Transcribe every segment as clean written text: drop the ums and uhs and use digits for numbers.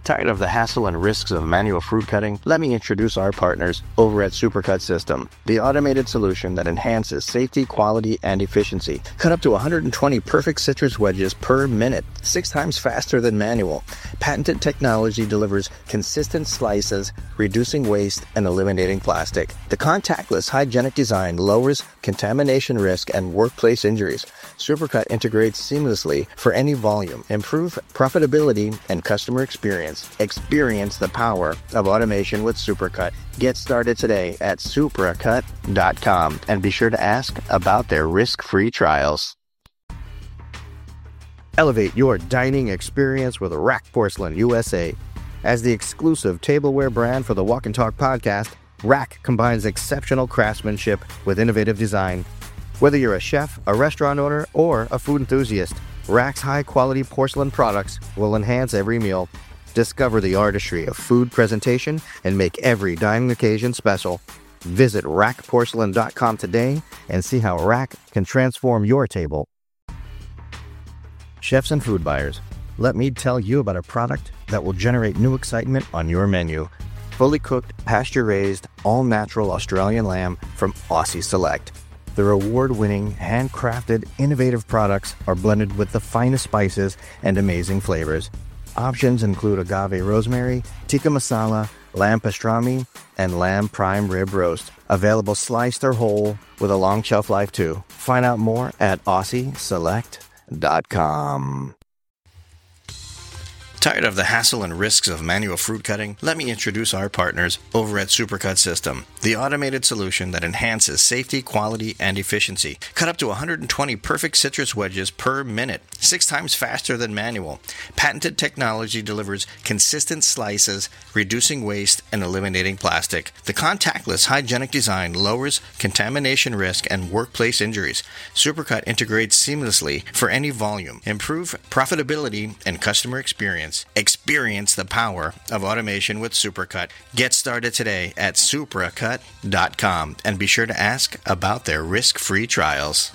Tired of the hassle and risks of manual fruit cutting? Let me introduce our partners over at Supercut System, the automated solution that enhances safety, quality, and efficiency. Cut up to 120 perfect citrus wedges per minute, 6 times faster than manual. Patented technology delivers consistent slices, reducing waste and eliminating plastic. The contactless, hygienic design lowers contamination risk and workplace injuries. Supercut integrates seamlessly for any volume. Improve profitability and customer experience. Experience the power of automation with Supercut. Get started today at supracut.com and be sure to ask about their risk-free trials. Elevate your dining experience with Rack Porcelain USA. As the exclusive tableware brand for the Walk and Talk podcast, Rack combines exceptional craftsmanship with innovative design. Whether you're a chef, a restaurant owner, or a food enthusiast, Rack's high-quality porcelain products will enhance every meal. Discover the artistry of food presentation and make every dining occasion special. Visit rackporcelain.com today and see how Rack can transform your table. Chefs and food buyers, let me tell you about a product that will generate new excitement on your menu. Fully cooked, pasture-raised, all-natural Australian lamb from Aussie Select. Their award-winning, handcrafted, innovative products are blended with the finest spices and amazing flavors. Options include agave rosemary, tikka masala, lamb pastrami, and lamb prime rib roast. Available sliced or whole with a long shelf life too. Find out more at AussieSelect.com. Tired of the hassle and risks of manual fruit cutting? Let me introduce our partners over at Supercut System, the automated solution that enhances safety, quality, and efficiency. Cut up to 120 perfect citrus wedges per minute, 6 times faster than manual. Patented technology delivers consistent slices, reducing waste and eliminating plastic. The contactless, hygienic design lowers contamination risk and workplace injuries. Supercut integrates seamlessly for any volume. Improve profitability and customer experience. Experience the power of automation with Supercut. Get started today at supracut.com and be sure to ask about their risk-free trials.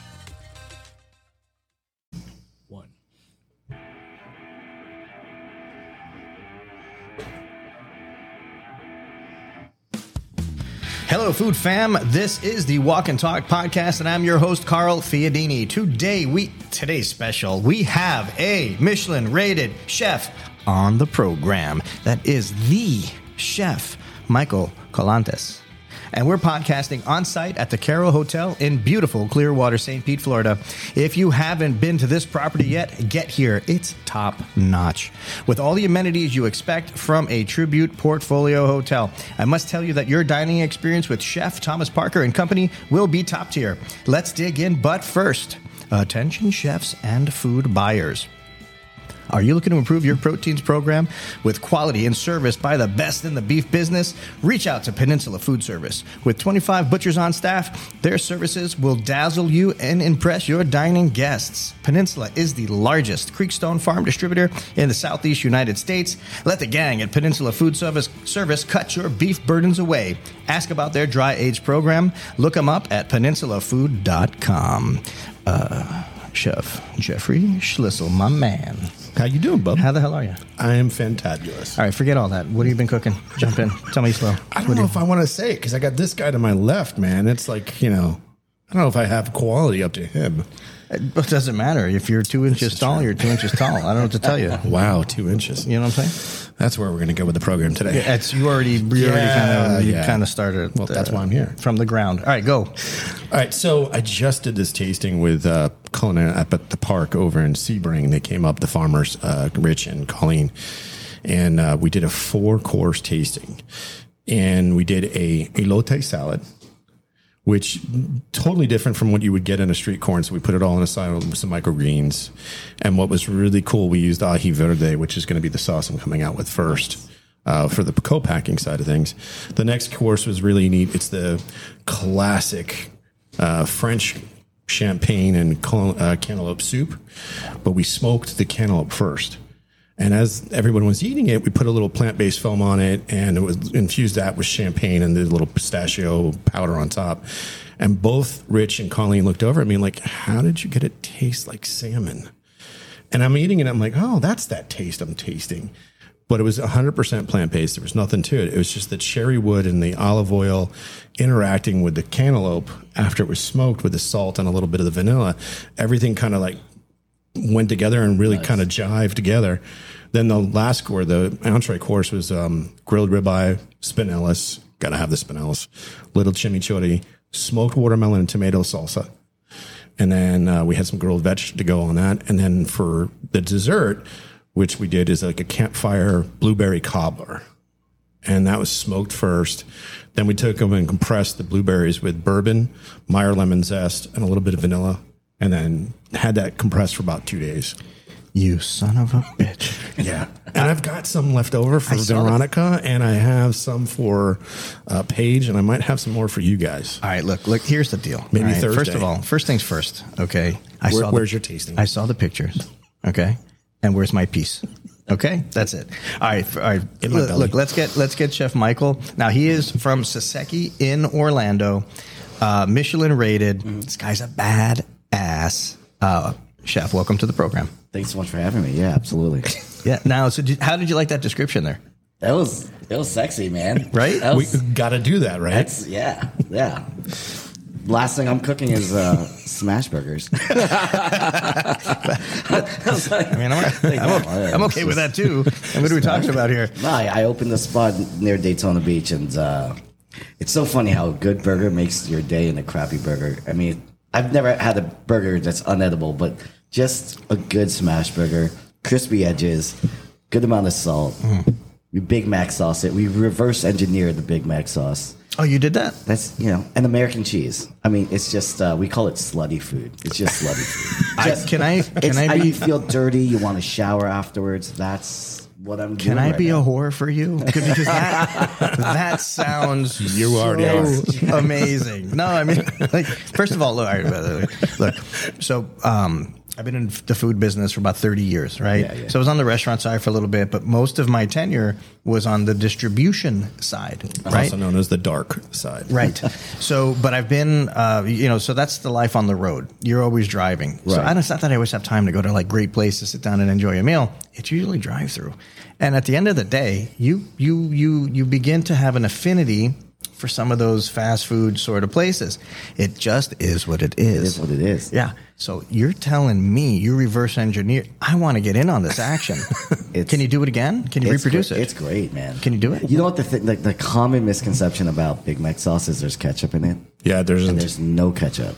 Hello, food fam. This is the Walk and Talk podcast, and I'm your host, Carl Fiadini. Today's special, we have a Michelin-rated chef on the program. That is the chef, Michael Colantes. And we're podcasting on site at the Caro Hotel in beautiful Clearwater, St. Pete, Florida. If you haven't been to this property yet, get here. It's top notch. With all the amenities you expect from a Tribute Portfolio hotel. I must tell you that your dining experience with Chef Thomas Parker and company will be top tier. Let's dig in, but first, attention chefs and food buyers. Are you looking to improve your proteins program with quality and service by the best in the beef business? Reach out to Peninsula Food Service. With 25 butchers on staff, their services will dazzle you and impress your dining guests. Peninsula is the largest Creekstone farm distributor in the Southeast United States. Let the gang at Peninsula Food Service cut your beef burdens away. Ask about their dry age program. Look them up at peninsulafood.com. Chef Jeffrey Schlissel, my man. How you doing, bub? How the hell are you? I am fantabulous. All right, forget all that. What have you been cooking? Jump in. Tell me slow. I don't know if I want to say it because I got this guy to my left, man. It's like, I don't know if I have quality up to him. It doesn't matter. If you're 2 inches tall, you're 2 inches tall. I don't know what to tell you. Wow, 2 inches. You know what I'm saying? That's where we're going to go with the program today. Yeah, you already kind of started. Well, that's why I'm here. From the ground. All right, go. All right, so I just did this tasting with Colin up at the park over in Sebring. They came up, the farmers, Rich and Colleen, and we did a 4-course tasting. And we did a elote salad, which totally different from what you would get in a street corn. So we put it all in a side with some microgreens. And what was really cool, we used ají verde, which is going to be the sauce I'm coming out with first for the co-packing side of things. The next course was really neat. It's the classic French champagne and cantaloupe soup, but we smoked the cantaloupe first. And as everyone was eating it, we put a little plant-based foam on it, and it was infused that with champagne and the little pistachio powder on top. And both Rich and Colleen looked over at me like, how did you get it taste like salmon? And I'm eating it, I'm like, oh, that's that taste I'm tasting. but it was 100% plant-based. There was nothing to it. It was just the cherry wood and the olive oil interacting with the cantaloupe after it was smoked with the salt and a little bit of the vanilla. Everything kind of like went together and really kind of jived together. Then the last course, the entree course, was grilled ribeye, spinellis. Got to have the spinellis. Little chimichurri, smoked watermelon and tomato salsa. And then we had some grilled veg to go on that. And then for the dessert, which we did, is like a campfire blueberry cobbler. And that was smoked first. Then we took them and compressed the blueberries with bourbon, Meyer lemon zest, and a little bit of vanilla. And then had that compressed for about 2 days. You son of a bitch. Yeah. And I've got some left over for Veronica, and I have some for Paige, and I might have some more for you guys. All right, look, here's the deal. Maybe right, Thursday. First of all, first things first, okay? Where's your tasting? I saw the pictures, okay? And where's my piece? Okay, that's it. All right. Look, let's get Chef Michael. Now, he is from Saseki in Orlando, Michelin rated. This guy's a bad ass. Chef, welcome to the program. Thanks so much for having me. Yeah, absolutely. Yeah. Now, so how did you like that description there? It was sexy, man. Right? We got to do that, right? Yeah. Last thing I'm cooking is smash burgers. I mean, I'm okay with that too. And what are we talking about here? No, I opened the spot near Daytona Beach, and it's so funny how a good burger makes your day and a crappy burger. I mean, I've never had a burger that's unedible, but just a good smash burger, crispy edges, good amount of salt. We Big Mac sauce it. We reverse engineered the Big Mac sauce. Oh, you did that? That's, and American cheese. I mean, it's just, we call it slutty food. It's just slutty food. Can I you feel dirty, you want to shower afterwards. That's what I'm doing. Can I right be now. a whore for you? Because that sounds You already so amazing. No, I mean, like, first of all, look. So, I've been in the food business for about 30 years, right? Yeah. So I was on the restaurant side for a little bit, but most of my tenure was on the distribution side, right? Also known as the dark side. Right. So, but I've been, so that's the life on the road. You're always driving. So it's not that I always have time to go to like great places, sit down and enjoy a meal. It's usually drive through. And at the end of the day, you begin to have an affinity for some of those fast food sort of places. It just is what it is. It is what it is. Yeah. So you're telling me you reverse engineer. I want to get in on this action. Can you do it again? Can you reproduce it? It's great, man. Can you do it? You know what the common misconception about Big Mac sauce is there's ketchup in it? Yeah, there's no ketchup.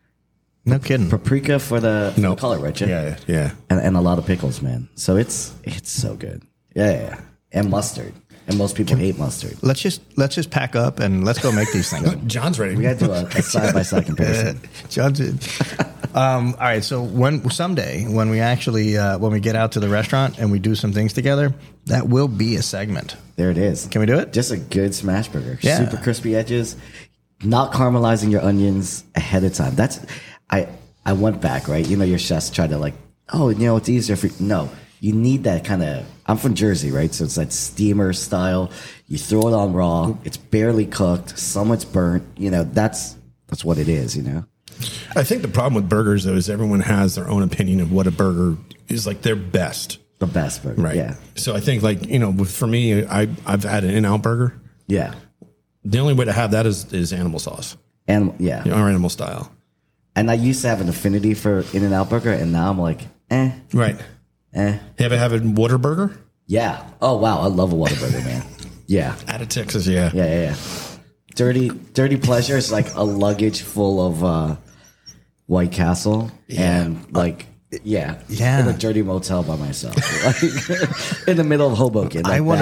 No kidding. Paprika for the color, right? Yeah. And a lot of pickles, man. So it's so good. Yeah. And mustard. And most people hate mustard. Let's just pack up and let's go make these things. John's ready. We got to do a side-by-side comparison. John's in. All right. So someday when we actually when we get out to the restaurant and we do some things together, that will be a segment. There it is. Can we do it? Just a good smash burger. Yeah. Super crispy edges. Not caramelizing your onions ahead of time. I went back, right? Your chefs try to it's easier for you. No. You need that kind of, I'm from Jersey, right? So it's that steamer style. You throw it on raw. It's barely cooked. Some it's burnt. That's what it is, I think the problem with burgers, though, is everyone has their own opinion of what a burger is like their best. The best burger. Right. Yeah. So I think for me, I've had an In-N-Out burger. Yeah. The only way to have that is animal sauce. And yeah. Or animal style. And I used to have an affinity for In-N-Out burger, and now I'm like, Right. Have a Whataburger? Yeah. Oh, wow. I love a Whataburger, man. Yeah. Out of Texas, yeah. Yeah. Dirty Pleasure is like a luggage full of White Castle and in a dirty motel by myself, in the middle of Hoboken.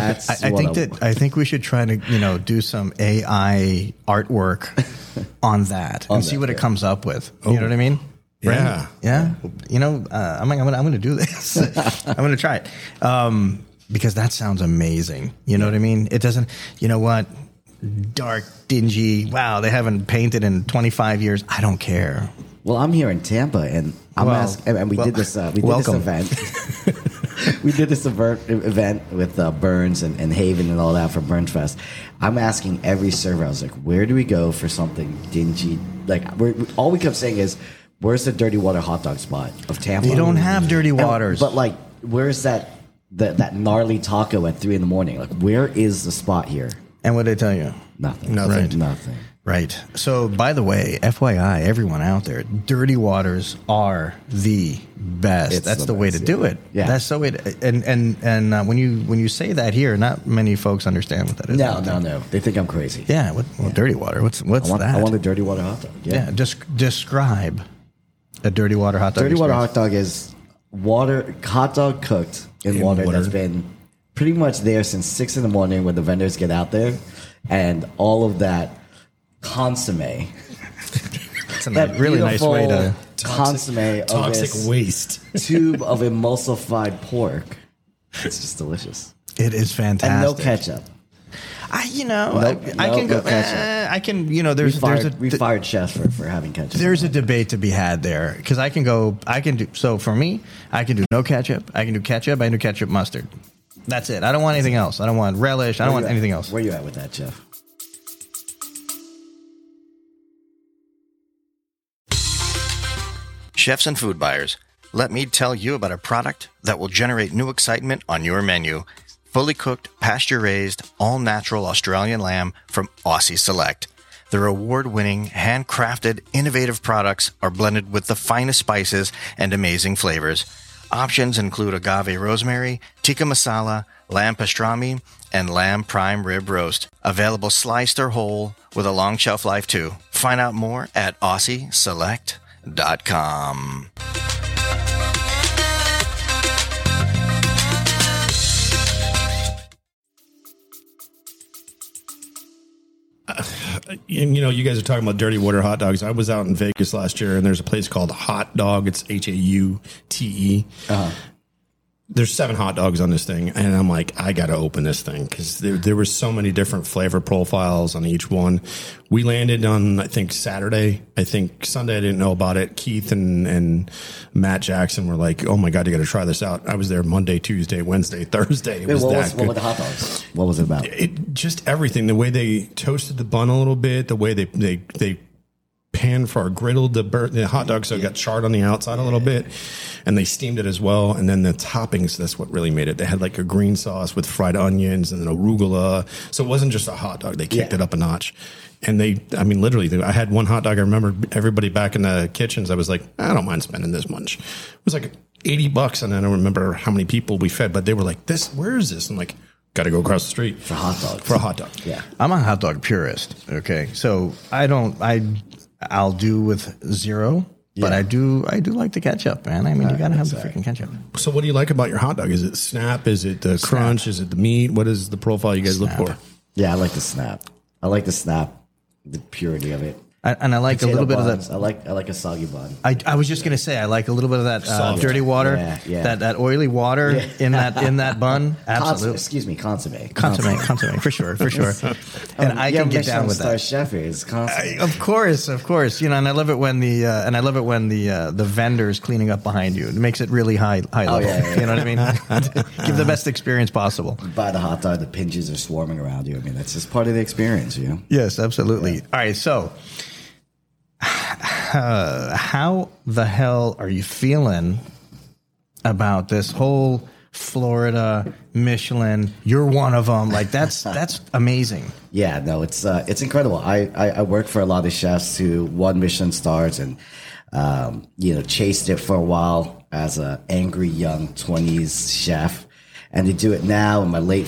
I think we should try to do some AI artwork on that and see what it comes up with. You know what I mean? Yeah. Yeah. I'm going to do this. I'm going to try it. Because that sounds amazing. You know what I mean? It doesn't, dark, dingy. Wow. They haven't painted in 25 years. I don't care. Well, I'm here in Tampa and we did this event. We did this event with Burns and Haven and all that for Burns Fest. I'm asking every server, I was like, where do we go for something dingy? All we kept saying is, where's the Dirty Water hot dog spot of Tampa? They don't have Dirty Waters. But where's that that gnarly taco at 3 a.m. Like, where is the spot here? And what did they tell you? Nothing. Nothing. Nothing. Right. So, by the way, FYI, everyone out there, Dirty Waters are the best. It's That's the the way best, to do it. Yeah. That's the way to, and when you say that here, not many folks understand what that is. No. They think I'm crazy. Yeah. What Dirty Water? What's I want that? a dirty water hot dog. Yeah. Describe a Dirty Water hot dog. Dirty water experience. hot dog is hot dog cooked in water that's been pretty much there since 6 a.m. when the vendors get out there, and all of that consomme. It's a That really nice way to. consomme of Toxic this waste. tube of emulsified pork. It's just delicious. It is fantastic. And no ketchup. I can go. No ketchup. I can. There's We fired chefs for having ketchup. There's a debate to be had there because I can do. So for me, I can do no ketchup. I can do ketchup. I can do ketchup mustard. That's it. I don't want anything else. I don't want relish. I don't want anything else. Where you at with that, chef? Chefs and food buyers, let me tell you about a product that will generate new excitement on your menu. Fully cooked, pasture-raised, all-natural Australian lamb from Aussie Select. Their award-winning, handcrafted, innovative products are blended with the finest spices and amazing flavors. Options include agave rosemary, tikka masala, lamb pastrami, and lamb prime rib roast. Available sliced or whole with a long shelf life too. Find out more at AussieSelect.com. And you guys are talking about dirty water hot dogs. I was out in Vegas last year, and there's a place called Hot Dog. It's HAUTE. There's 7 hot dogs on this thing, and I'm like, I got to open this thing because there were so many different flavor profiles on each one. We landed on, I think, Saturday. I think Sunday I didn't know about it. Keith and Matt Jackson were like, oh my God, you got to try this out. I was there Monday, Tuesday, Wednesday, Thursday. It was What were the hot dogs? What was it about? Just everything. The way they toasted the bun a little bit, the way they pan for our griddle the hot dog so it got charred on the outside a little bit, and they steamed it as well. And then the toppings, that's what really made it. They had like a green sauce with fried onions and then arugula, so it wasn't just a hot dog. They kicked it up a notch. And literally, I had one hot dog. I remember everybody back in the kitchens, I was like, I don't mind spending this much. It was like $80, and I don't remember how many people we fed, but they were like, where is this? I'm like, got to go across the street For hot dogs. for a hot dog. Yeah. I'm a hot dog purist. Okay, so I'll do with zero, but I do like the ketchup, man. I mean, you got to have the freaking ketchup. So what do you like about your hot dog? Is it snap? Is it the crunch? Is it the meat? What is the profile you guys look for? Yeah, I like the snap. The purity of it. And I like a little bit of buns. that. I like a soggy bun. I was just gonna say I like a little bit of that dirty water, that oily water in that bun. Absolutely, consomme for sure. And I can get down with that. Chef is consomme. Of course. And I love it when the vendor's cleaning up behind you. It makes it really high level. Yeah. You know what I mean? Give the best experience possible. Buy the hot dog, the pinches are swarming around you. I mean, that's just part of the experience, you know. Yes, absolutely. All right, so. How the hell are you feeling about this whole Florida Michelin? You're one of them. Like that's amazing. Yeah, no, it's incredible. I work for a lot of chefs who won Michelin stars and chased it for a while as an angry young 20s chef, and to do it now in my late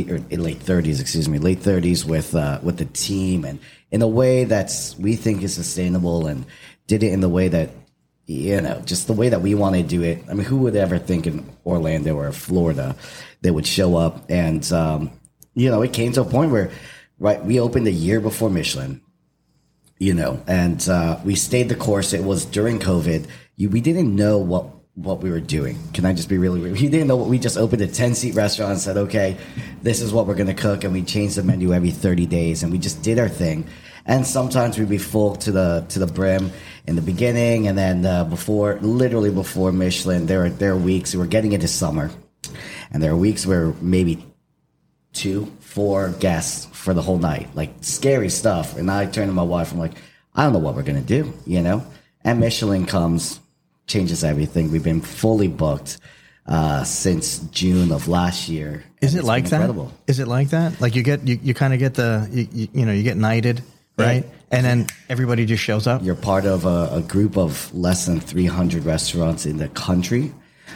30s with the team and in a way that's we think is sustainable, and did it in the way that just the way that we want to do it. I mean, who would ever think in Orlando or Florida they would show up? And it came to a point where we opened a year before Michelin, and we stayed the course. It was during COVID. We didn't know what we were doing. Can I just be really real? We didn't know what we just opened a 10-seat restaurant and said, okay, this is what we're going to cook. And we changed the menu every 30 days and we just did our thing. And sometimes we'd be full to the brim in the beginning. And then before Michelin, there are weeks, we're getting into summer, and there are weeks where maybe 2-4 guests for the whole night, like scary stuff. And I turn to my wife, I'm like, I don't know what we're going to do, And Michelin comes, changes everything. We've been fully booked since June of last year. Is And it it's like been that? incredible. Is it like that? Like you kind of get you get knighted, right? And then everybody just shows up. You're part of a group of less than 300 restaurants in the country,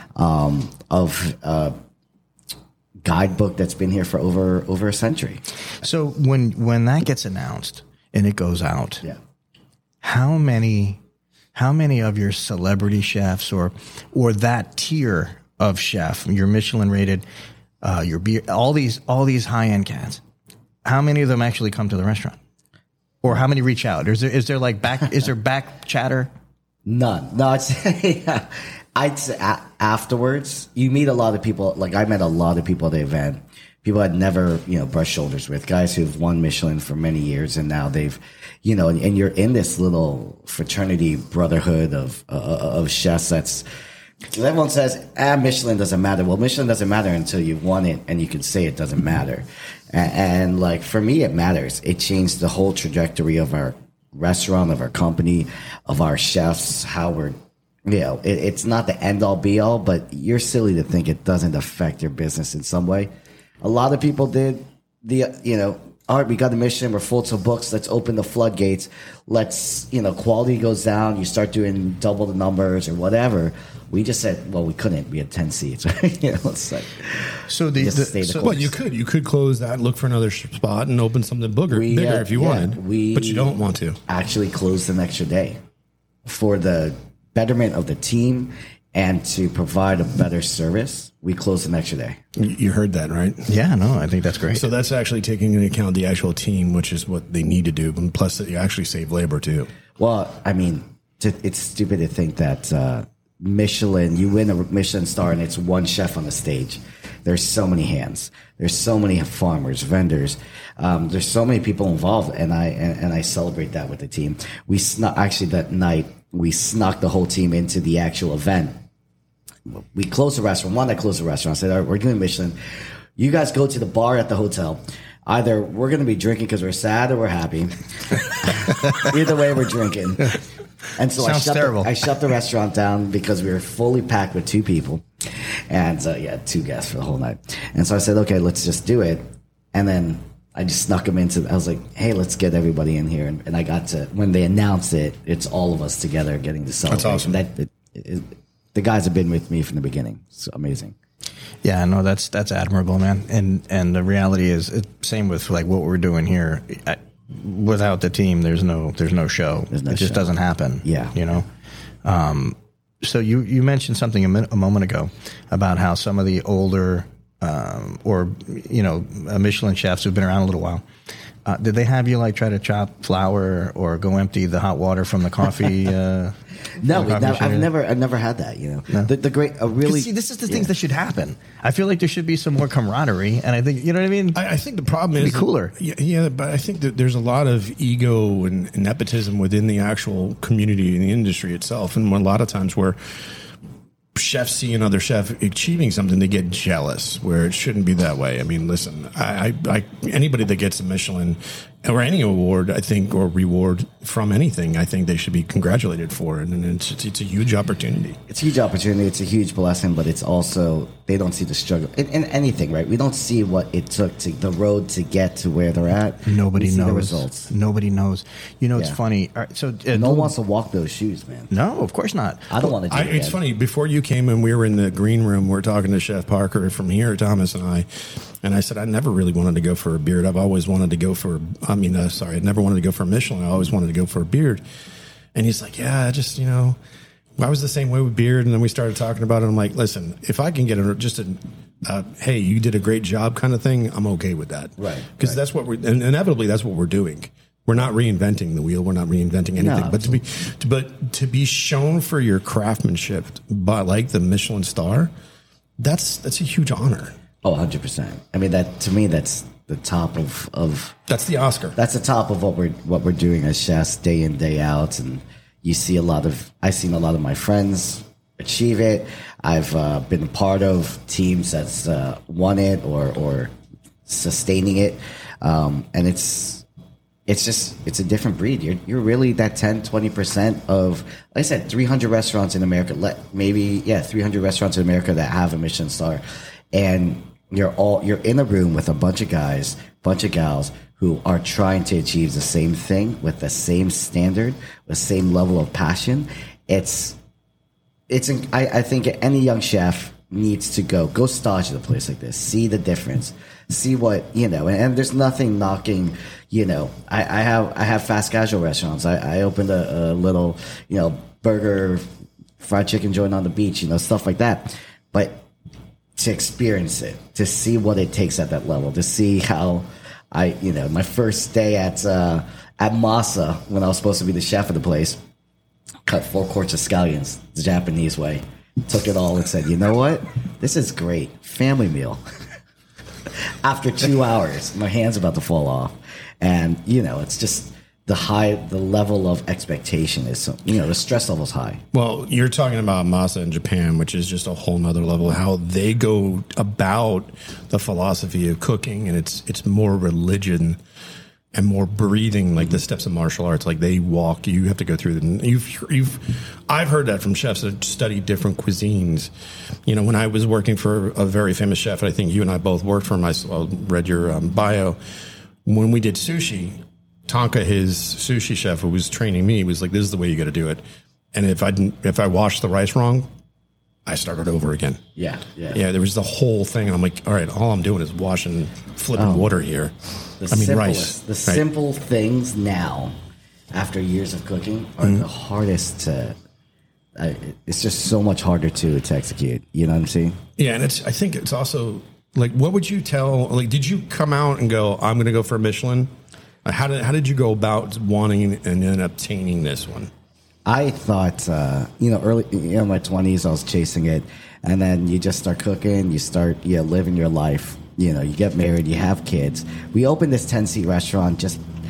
of a guidebook that's been here for over a century. So when that gets announced and it goes out, Yeah. how many of your celebrity chefs or that tier of chef, your Michelin rated, your beer, all these high end cats, how many of them actually come to the restaurant, or how many reach out? Is there back chatter? None. No, I'd say afterwards, you meet a lot of people. Like I met a lot of people at the event. People I'd never, brushed shoulders with. Guys who've won Michelin for many years, and now they've, and you're in this little fraternity brotherhood of chefs. Everyone says, Michelin doesn't matter. Well, Michelin doesn't matter until you've won it, and you can say it doesn't matter. And like for me, it matters. It changed the whole trajectory of our restaurant, of our company, of our chefs, how we're, it's not the end all be all, but you're silly to think it doesn't affect your business in some way. A lot of people did all right, we got the Michelin, we're full to books, let's open the floodgates. Let's, quality goes down, you start doing double the numbers or whatever. We just said, well, we couldn't. We had 10 seats. It's like, So you could close that, look for another spot, and open something bigger if you wanted. But you don't want to. Actually closed an extra day for the betterment of the team and to provide a better service. We closed an extra day. You heard that, right? Yeah, no, I think that's great. So that's actually taking into account the actual team, which is what they need to do. And plus, that you actually save labor too. Well, I mean, it's stupid to think that Michelin, you win a Michelin star and it's one chef on the stage. There's so many hands. There's so many farmers, vendors. There's so many people involved, and I celebrate that with the team. Actually that night we snuck the whole team into the actual event. We closed the restaurant. I closed the restaurant. I said, all right, we're doing Michelin. You guys go to the bar at the hotel. Either we're going to be drinking because we're sad or we're happy. Either way, we're drinking. And so I shut the restaurant down because we were fully packed with 2 people. And 2 guests for the whole night. And so I said, okay, let's just do it. And then I just snuck them into, I was like, hey, let's get everybody in here. And I got to, when they announced it, it's all of us together getting to celebrate. That's awesome. The guys have been with me from the beginning. It's amazing. Yeah, no, that's admirable, man. And the reality is, same with like what we're doing here. Without the team, there's no show. It just doesn't happen. Yeah, So you mentioned something a moment ago about how some of the older Michelin chefs who've been around a little while. Did they have you like try to chop flour or go empty the hot water from the coffee? No, I've never had that. No? The great really. See, this is the things that should happen. I feel like there should be some more camaraderie, and I think you know what I mean. I think the problem is cooler. Yeah, but I think that there's a lot of ego and nepotism within the actual community and the industry itself, and a lot of times where chefs see another chef achieving something, they get jealous, where it shouldn't be that way. I mean, listen, I anybody that gets a Michelin or any award, I think, or reward from anything, I think they should be congratulated for it. And it's a huge opportunity. It's a huge opportunity. It's a huge blessing, but it's also, they don't see the struggle in anything, right? We don't see what it took to the road to get to where they're at. Nobody knows the results. Nobody knows. It's funny. All right, so no one wants to walk those shoes, man. No, of course not. I don't want to do it. It's funny. Before you came in, we were in the green room. We're talking to Chef Parker from here, Thomas and I. And I said, I never really wanted to go for a beard. I've always wanted to go for, I never wanted to go for a Michelin. I always wanted to go for a beard. And he's like, yeah, just, I was the same way with beard. And then we started talking about it. I'm like, listen, if I can get hey, you did a great job kind of thing, I'm okay with that. Right. Because that's what inevitably, that's what we're doing. We're not reinventing the wheel. We're not reinventing anything. No, but to be shown for your craftsmanship by like the Michelin star, that's a huge honor. Oh, 100%. I mean, to me, that's the top of that's the Oscar. That's the top of what we're doing as chefs day in, day out. And you see I've seen a lot of my friends achieve it. I've been a part of teams that's won it or sustaining it. And it's it's a different breed. You're really that 10-20% of, like I said, 300 restaurants in America. 300 restaurants in America that have a Michelin star, and you're in a room with a bunch of guys, bunch of gals who are trying to achieve the same thing with the same standard, the same level of passion. I think any young chef needs to go stage at a place like this, see the difference, see what, and there's nothing knocking, I have fast casual restaurants. I opened a little, burger, fried chicken joint on the beach, stuff like that. But to experience it, to see what it takes at that level, to see how my first day at Masa, when I was supposed to be the chef of the place, cut 4 quarts of scallions the Japanese way, took it all and said, you know what? This is great. Family meal. After 2 hours, my hand's about to fall off. And, it's just the level of expectation is, the stress level's high. Well, you're talking about Masa in Japan, which is just a whole nother level, how they go about the philosophy of cooking. And it's more religion and more breathing, like the steps of martial arts. Like they walk, you have to go through them. I've heard that from chefs that study different cuisines. When I was working for a very famous chef, I think you and I both worked for him. I read your bio. When we did sushi, Tonka, his sushi chef who was training me, was like, "This is the way you got to do it." And if I washed the rice wrong, I started over again. Yeah. There was the whole thing. And I'm like, all right, all I'm doing is flipping water here. Rice. The simple things now, after years of cooking, are the hardest to. It's just so much harder to execute. You know what I'm saying? Yeah, and I think it's also like, what would you tell? Like, did you come out and go, I'm going to go for a Michelin? How did you go about wanting and then obtaining this one? I thought, early in my 20s, I was chasing it, and then you just start cooking, you start living your life. You get married, you have kids. We opened this 10-seat restaurant.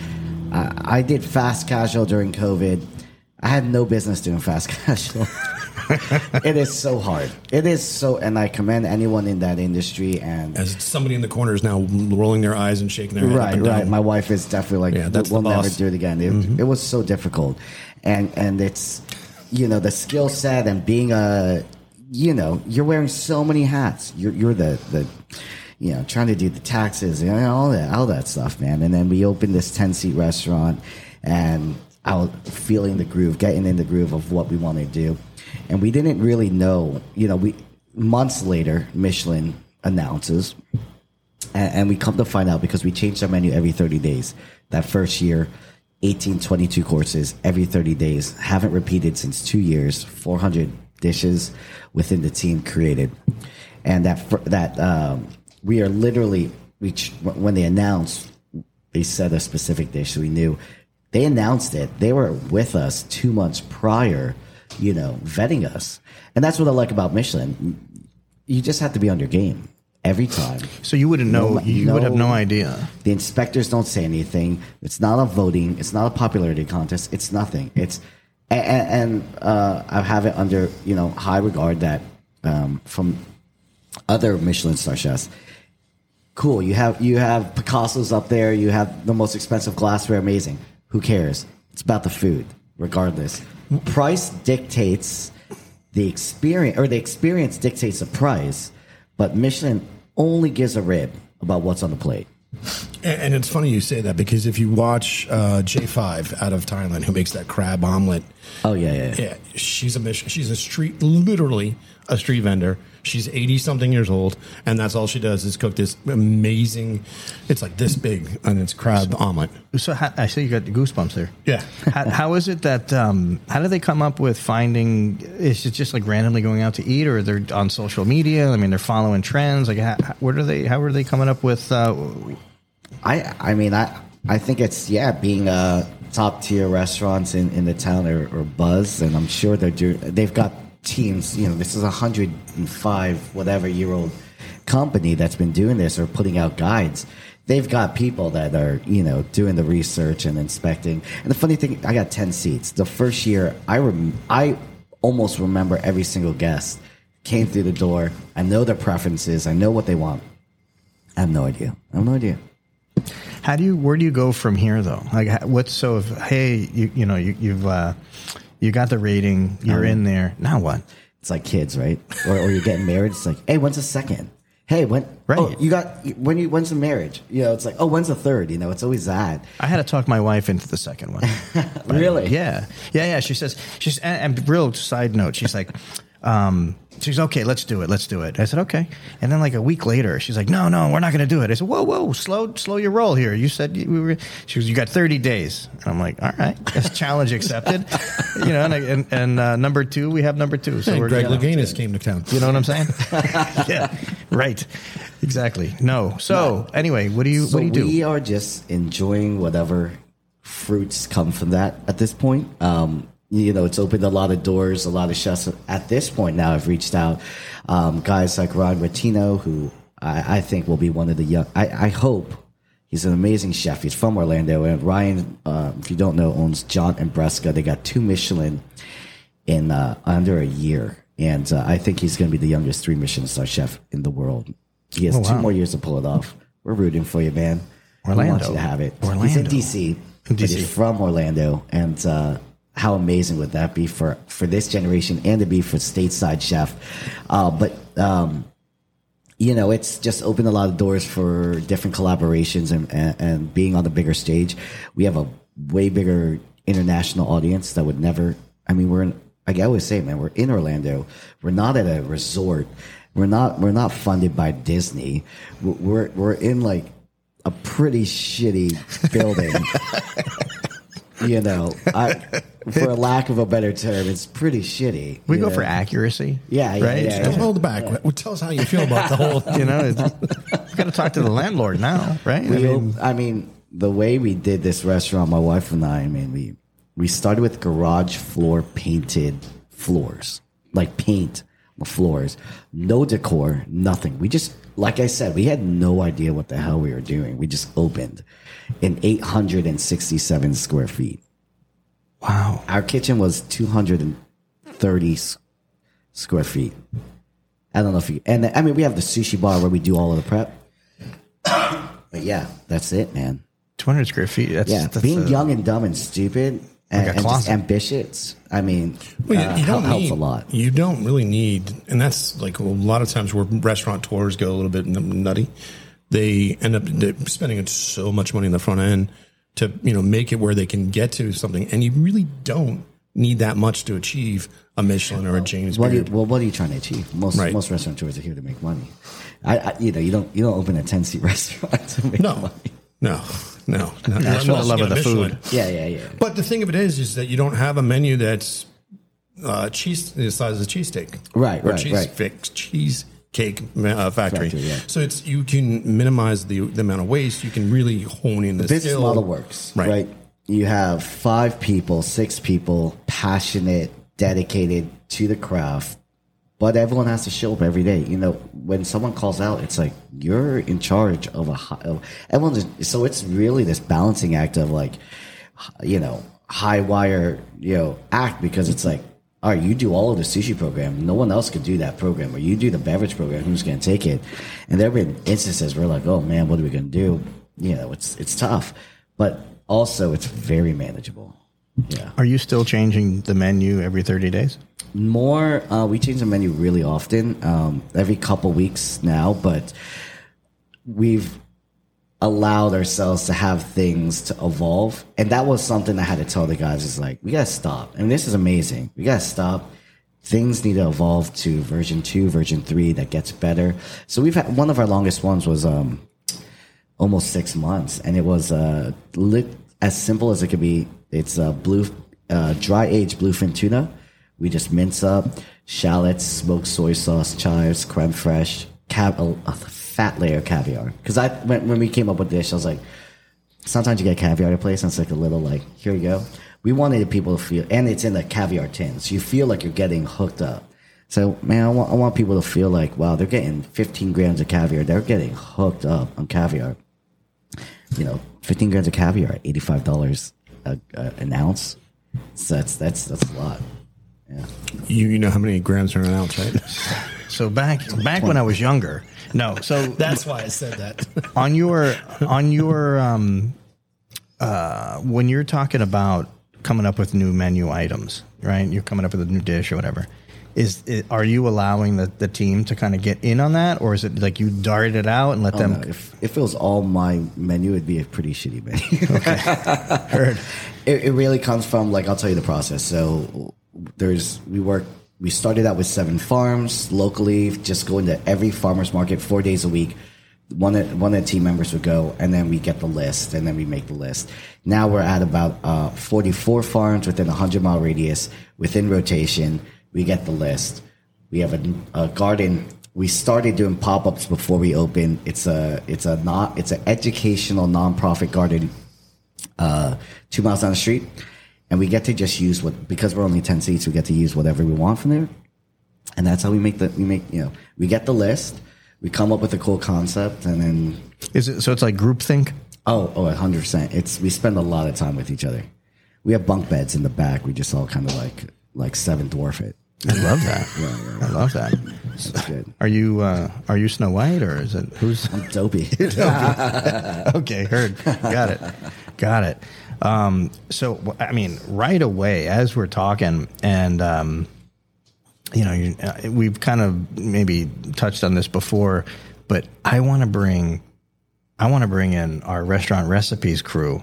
I did fast casual during COVID. I had no business doing fast casual. It is so hard. It is so, and I commend anyone in that industry. And as somebody in the corner is now rolling their eyes and shaking their head up and down. Right. My wife is definitely like, we'll never do it again. It was so difficult, and it's the skill set and being you're wearing so many hats. You're the trying to do the taxes and all that stuff, man. And then we opened this 10-seat restaurant, and I was feeling the groove, getting in the groove of what we want to do. And we didn't really know, months later, Michelin announces, and we come to find out, because we changed our menu every 30 days. That first year, 22 courses every 30 days. Haven't repeated since 2 years. 400 dishes within the team created. And we are literally, when they announced, they said a specific dish, so we knew. They announced it. They were with us 2 months prior, vetting us. And that's what I like about Michelin. You just have to be on your game every time. So you wouldn't know. You would have no idea. The inspectors don't say anything. It's not a voting. It's not a popularity contest. It's nothing. I have it under high regard that from other Michelin star chefs. Cool. You have Picasso's up there. You have the most expensive glassware. Amazing. Who cares? It's about the food, regardless. Price dictates the experience, or the experience dictates the price, but Michelin only gives a rib about what's on the plate. And it's funny you say that, because if you watch J5 out of Thailand, who makes that crab omelet. Oh, yeah. She's literally a street vendor. She's 80-something years old, and that's all she does is cook this amazing, it's like this big, and it's crab omelet. So I see you got the goosebumps there. Yeah. How is it that, how do they come up with finding, is it just like randomly going out to eat, or they're on social media? I mean, they're following trends. Like, how are they coming up with? I think it's, being top tier restaurants in the town or buzz, and I'm sure they've got teams. This is 105 whatever year old company that's been doing this or putting out guides. They've got people that are doing the research and inspecting. And the funny thing, I got 10 seats. The first year, I almost remember every single guest came through the door. I know their preferences. I know what they want. I have no idea. Where do you go from here though? Like, you got the rating, you're in there. Now what? It's like kids, right? Or you're getting married. It's like, hey, when's the second? Hey, when? Right. Oh, when's the marriage? It's like, oh, when's the third? It's always that. I had to talk my wife into the second one. Really? Yeah. She says, and real side note, she's like, she's okay, let's do it. I said, okay. And then like a week later, she's like, no, we're not going to do it. I said, whoa, slow your roll here. You said she goes, you got 30 days. And I'm like, all right, that's challenge accepted. And number 2, we have number 2. So Greg Louganis came to town. You know what I'm saying? Yeah, right. Exactly. No. So anyway, what do you do? We are just enjoying whatever fruits come from that at this point. It's opened a lot of doors. A lot of chefs at this point now have reached out. Guys like Ron Rattino, who I think will be one of the young. I hope he's an amazing chef. He's from Orlando, and Ryan, if you don't know, owns John and Bresca. They got 2 Michelin in under a year, and I think he's going to be the youngest 3 Michelin star chef in the world. He has 2 more years to pull it off. We're rooting for you, man. Orlando. We want you to have it. Orlando. He's in DC. But he's from Orlando, and how amazing would that be for this generation and to be for stateside chef? It's just opened a lot of doors for different collaborations and being on the bigger stage. We have a way bigger international audience that would never. I mean, I always say, man, we're in Orlando. We're not at a resort. We're not funded by Disney. We're in like a pretty shitty building. For a lack of a better term, it's pretty shitty. We go for accuracy. Yeah, right? Yeah. Hold back. Yeah. Tell us how you feel about the whole. We've got to talk to the landlord now, right? I mean, the way we did this restaurant, my wife and I we started with garage floor painted floors, like paint floors, no decor, nothing. We just, like I said, we had no idea what the hell we were doing. We just opened in 867 square feet. Wow. Our kitchen was 230 square feet. I don't know if we have the sushi bar where we do all of the prep. But yeah, that's it, man. 200 square feet. That's being young and dumb and stupid and just ambitious. I mean, you don't helps a lot. You don't really need, and that's like a lot of times where restaurateurs go a little bit nutty. They end up spending so much money in the front end to make it where they can get to something, and you really don't need that much to achieve a Michelin or a James Beard. What are you trying to achieve? Most restaurateurs are here to make money. You don't open a 10-seat restaurant to make money. No. That's for the love of the food. Yeah. But the thing of it is that you don't have a menu that's cheese the size of a cheesesteak, right? Cheesecake factory. Yeah. So you can minimize the amount of waste. You can really hone in the business model works, right? You have 5 people, 6 people, passionate, dedicated to the craft. But everyone has to show up every day. When someone calls out, it's like you're in charge of everyone. So it's really this balancing act of high wire, act, because it's like, all right, you do all of the sushi program. No one else could do that program. Or you do the beverage program. Who's going to take it? And there have been instances where like, oh man, what are we going to do? It's tough, but also it's very manageable. Yeah. Are you still changing the menu every 30 days? More, we change the menu really often, every couple weeks now, but we've allowed ourselves to have things to evolve. And that was something I had to tell the guys, is like, we got to stop. I mean, this is amazing. We got to stop. Things need to evolve to version 2, version 3 that gets better. So we've had, one of our longest ones was almost 6 months, and it was as simple as it could be. It's dry aged bluefin tuna. We just mince up shallots, smoked soy sauce, chives, creme fraiche, a fat layer of caviar. Because when we came up with this, I was like, sometimes you get caviar at a place and it's like a little like, here you go. We wanted people to feel, and it's in the caviar tin, so you feel like you're getting hooked up. So, man, I want people to feel like, wow, they're getting 15 grams of caviar. They're getting hooked up on caviar. 15 grams of caviar at $85 an ounce. So that's a lot. Yeah. You know how many grams are in an ounce, right? So back when I was younger. No, so That's why I said that. on your when you're talking about coming up with new menu items, right? You're coming up with a new dish or whatever. Are you allowing the team to kind of get in on that, or is it like you dart it out and let them? No, if it was all my menu, it'd be a pretty shitty menu. Okay, heard. It really comes from, like, I'll tell you the process. So we started out with 7 farms locally, just going to every farmer's market 4 days a week. One of the team members would go, and then we get the list, and then we make the list. Now we're at about 44 farms within a 100-mile radius, within rotation. We get the list. We have a garden. We started doing pop-ups before we opened. It's an educational nonprofit garden 2 miles down the street, and we get to just use because we're only 10 seats. We get to use whatever we want from there, and that's how we get the list. We come up with a cool concept, and then Is it so? It's like groupthink. Oh, 100%. We spend a lot of time with each other. We have bunk beds in the back. We just all kind of like Seven Dwarf it. I love that. I love that. That's good. Are you Snow White, or is it who's? I'm Dopey. Okay, heard. Got it. So, I mean, right away as we're talking, and we've kind of maybe touched on this before, but I want to bring in our restaurant recipes crew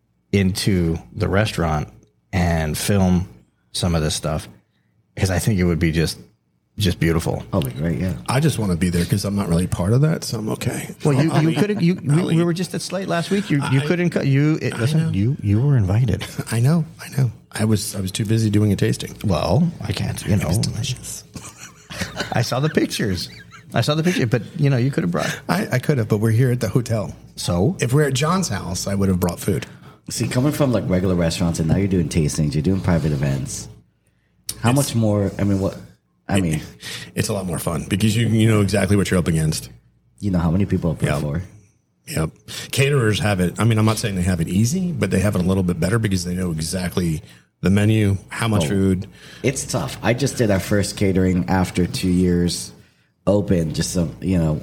into the restaurant and film some of this stuff, because I think it would be just beautiful. Oh, great, yeah. I just want to be there because I'm not really part of that, so I'm okay. Well, you couldn't. We were just at Slate last week. You couldn't. Listen, you were invited. I know. I was too busy doing a tasting. Well, I can't. It was delicious. I saw the pictures, but you could have brought. I could have, but we're here at the hotel. So If we're at John's house, I would have brought food. See, coming from like regular restaurants, and now you're doing tastings, you're doing private events. How much more? I mean, It's a lot more fun because you know exactly what you're up against. you know how many people are Yep. for. Yep. Caterers have it. I mean, I'm not saying they have it easy, but they have it a little bit better because they know exactly the menu, how much food. It's tough. I just did our first catering after 2 years open. Just a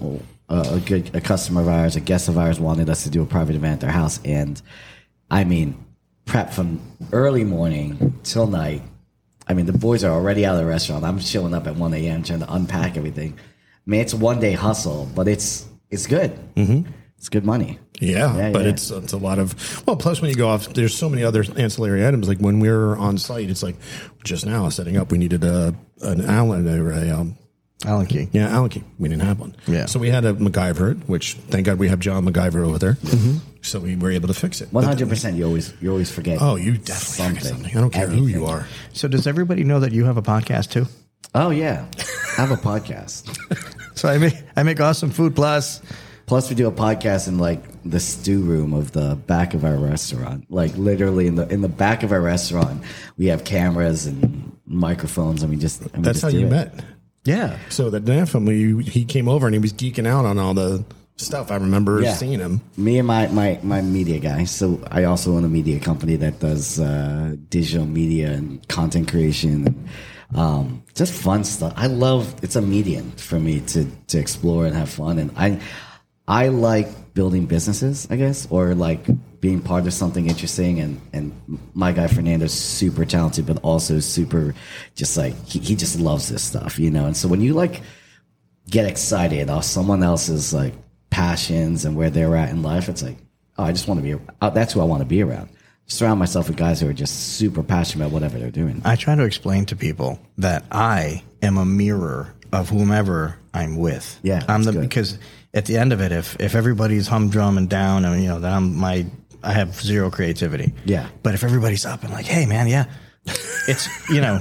customer of ours, a guest of ours, wanted us to do a private event at their house, and I mean, prep from early morning till night. I mean, the boys are already out of the restaurant. I'm showing up at 1 a.m. trying to unpack everything. I mean, it's a one-day hustle, but it's good. Mm-hmm. It's good money. Yeah, but it's a lot of, plus when you go off, there's so many other ancillary items. Like when we're on site, it's like just now setting up, we needed an Allen or Allen key. Yeah, Allen key. We didn't have one. Yeah. So we had a MacGyver, which thank God we have John MacGyver over there. Mm-hmm. So we were able to fix it. 100%. You always forget. Oh, you definitely forget something. I don't care who you are. So does everybody know that you have a podcast too? Oh yeah, I have a podcast. So I make awesome food plus. Plus, we do a podcast in like the stew room of the back of our restaurant. Like literally in the back of our restaurant, we have cameras and microphones, and That's how you met. Yeah. So that family, he came over and he was geeking out on all the stuff. I remember seeing him. Me and my media guy. So I also own a media company that does digital media and content creation, and just fun stuff. It's a medium for me to explore and have fun, and I like building businesses, I guess, or like being part of something interesting. And my guy Fernando's super talented, but also super just like, he just loves this stuff, And so when you like get excited off someone else's like passions and where they're at in life, it's like, oh, I just want to be, that's who I want to be around. Surround myself with guys who are just super passionate about whatever they're doing. I try to explain to people that I am a mirror of whomever I'm with. Yeah, because at the end of it, if everybody's humdrum and down, and then I have zero creativity. Yeah. But if everybody's up and like, hey man, it's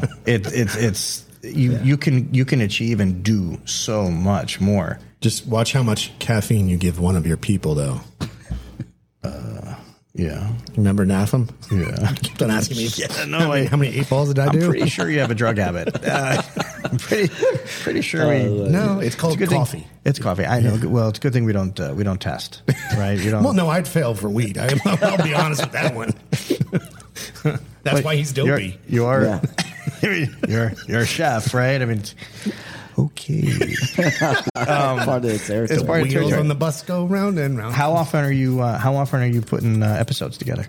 you can achieve and do so much more. Just watch how much caffeine you give one of your people, though. Yeah. Remember NAFM? Yeah. Keep on asking me. Yeah, no, how many 8 balls did I do? I'm pretty sure you have a drug habit. I'm pretty sure No, it's called coffee. It's coffee. I know. Well, it's a good thing we don't test, right? We don't. Well, no, I'd fail for weed. I'll be honest with that one. That's why he's dopey. You are. Yeah. You're a chef, right? I mean, okay. Okay. Part of the territory. It's part of the Wheels territory. on the bus go round and round. How often are you putting episodes together?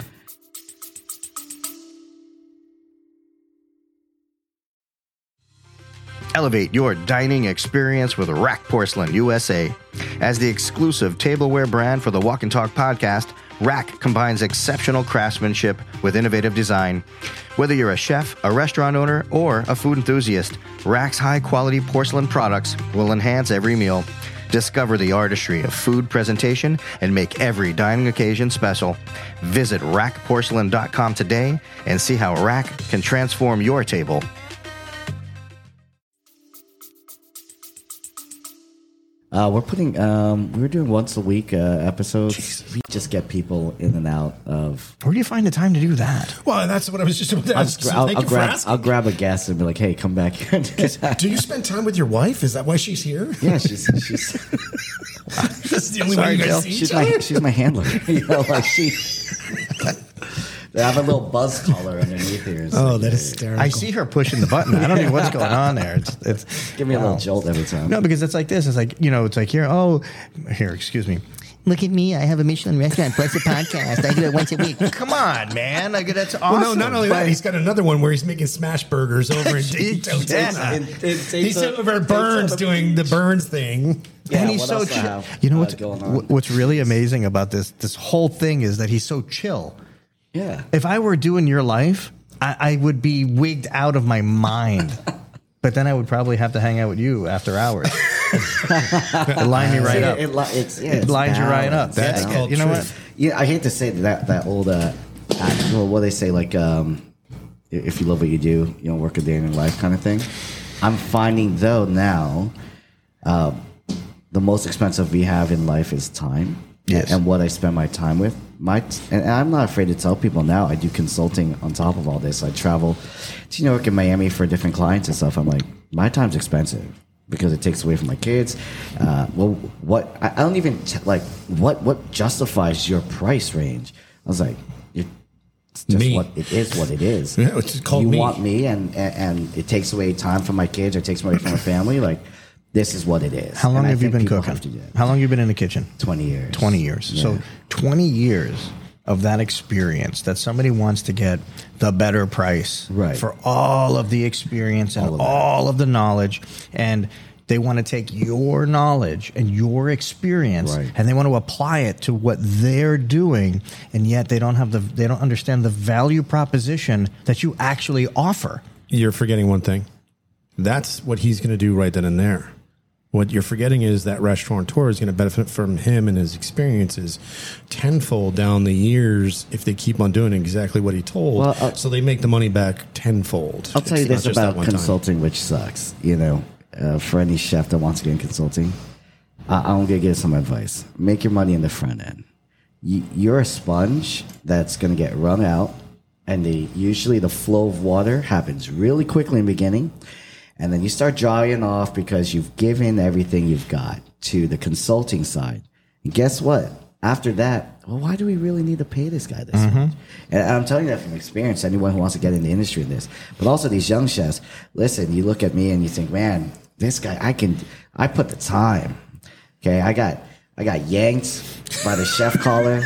Elevate your dining experience with Rack Porcelain USA. As the exclusive tableware brand for the Walk and Talk podcast, Rack combines exceptional craftsmanship with innovative design. Whether you're a chef, a restaurant owner, or a food enthusiast, Rack's high-quality porcelain products will enhance every meal. Discover the artistry of food presentation and make every dining occasion special. Visit rackporcelain.com today and see how Rack can transform your table. We're doing once a week episodes. We just get people in and out of. Where do you find the time to do that? Well, that's what I was just about to ask. So thank you for asking. I'll grab a guest and be like, "Hey, come back here." And do that. Do you spend time with your wife? Is that why she's here? Yeah, she's This is the only way you guys see each other? she's my handler. You know, like she. I have a little buzz collar underneath here. It's Oh, like, that is hysterical. I see her pushing the button. I don't know what's going on there. It's give me a little jolt every time. No, because it's like this. It's like, it's like here, excuse me. Look at me. I have a Michelin restaurant plus a podcast. I do it once a week. Come on, man. Like, that's awesome. Well, no, not only that, he's got another one where he's making smash burgers over in Dayton. He's over at Burns doing the Burns thing. Yeah, and he's what so else I chill. have, You know going on? what's really amazing about this whole thing is that he's so chill. Yeah. If I were doing your life, I would be wigged out of my mind. But then I would probably have to hang out with you after hours. It lined me right up. It It lines you right up. That's Yeah. called You know truth. what? Yeah, I hate to say that old what they say, like if you love what you do, you don't work a day in your life kind of thing. I'm finding though now the most expensive we have in life is time. Yes. And what I spend my time with. And I'm not afraid to tell people now I do consulting on top of all this. I travel to New York and Miami for different clients and stuff. I'm like, my time's expensive because it takes away from my kids. I don't even what justifies your price range? I was like, it's just Me. what it is. What it is. Yeah, it's called you me. want me, and it takes away time from my kids. Or it takes away from my family. Like, this is what it is. How long And I have you think been people cooking? have to do that. How long have you been in the kitchen? 20 years. 20 years. Yeah. So 20 years of that experience that somebody wants to get the better price Right. for all of the experience and all of the knowledge, and they want to take your knowledge and your experience Right. and they want to apply it to what they're doing, and yet they don't understand the value proposition that you actually offer. You're forgetting one thing. That's what he's going to do right then and there. What you're forgetting is that restaurateur is going to benefit from him and his experiences tenfold down the years if they keep on doing exactly what he told. Well, so they make the money back tenfold. I'll tell you It's not this just that about one time. consulting, which sucks. For any chef that wants to get in consulting, I'm going to give some advice. Make your money in the front end. You're a sponge that's going to get wrung out, and usually the flow of water happens really quickly in the beginning, and then you start drying off because you've given everything you've got to the consulting side. And guess what? After that, well, why do we really need to pay this guy this much? And I'm telling you that from experience, anyone who wants to get in the industry in this. But also these young chefs, listen, you look at me and you think, man, this guy, I put the time. Okay, I got yanked by the chef collar.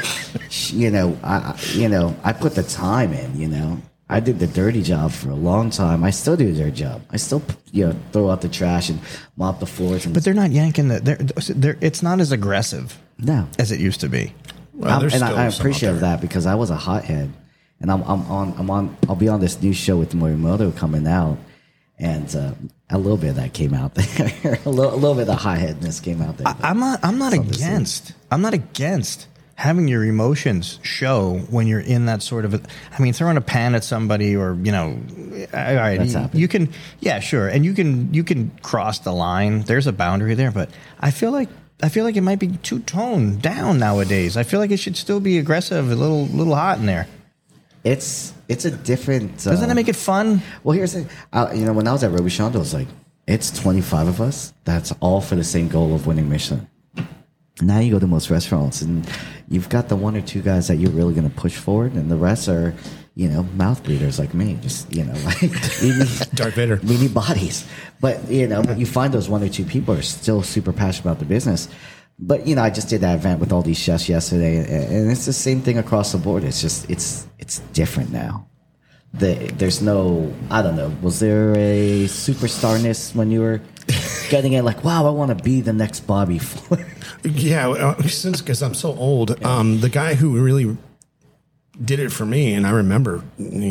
I put the time in, I did the dirty job for a long time. I still do the dirty job. I still, throw out the trash and mop the floors. But they're not yanking it's not as aggressive No. as it used to be. Well, there's And still I some out appreciate there. that because I was a hothead, and I'll be on this new show with Morimoto coming out, and a little bit of that came out there. a little bit of hotheadness came out there. I'm not against having your emotions show when you're in that sort of throwing a pan at somebody, or all right, That's happened. you can, yeah, sure, and you can cross the line. There's a boundary there, but I feel like it might be too toned down nowadays. I feel like it should still be aggressive, a little hot in there. It's a different. Doesn't that make it fun? Well, here's the thing. When I was at Robuchon, it was like, it's 25 of us. That's all for the same goal of winning Michelin. Now you go to most restaurants, and you've got the one or two guys that you're really going to push forward, and the rest are, mouth breathers like me. Just, like Darth Vader. we need bodies. But, but you find those one or two people are still super passionate about the business. But, I just did that event with all these chefs yesterday, and it's the same thing across the board. It's just, it's different now. There's no, I don't know, was there a superstarness when you were getting it like, wow, I want to be the next Bobby Flay? Yeah, because I'm so old, the guy who really did it for me, and I remember,